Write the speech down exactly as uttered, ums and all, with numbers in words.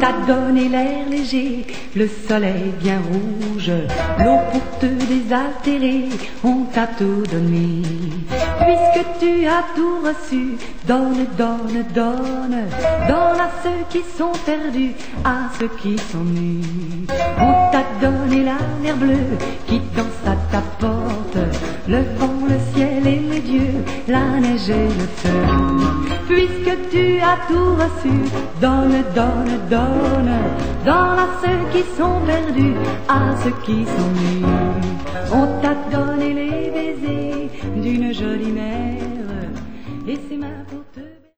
t'a donné l'air léger, le soleil bien rouge, l'eau pour te désaltérer, on t'a tout donné. Puisque tu as tout reçu, donne, donne, donne, donne à ceux qui sont perdus, à ceux qui sont nus. On t'a donné la mer bleue qui danse à ta porte, le vent, le ciel et les dieux, la neige et le feu. Puisque tu as tout reçu, donne, donne, donne, donne à ceux qui sont perdus, à ceux qui sont nus. On t'a donné les baisers d'une jolie mère et ses mains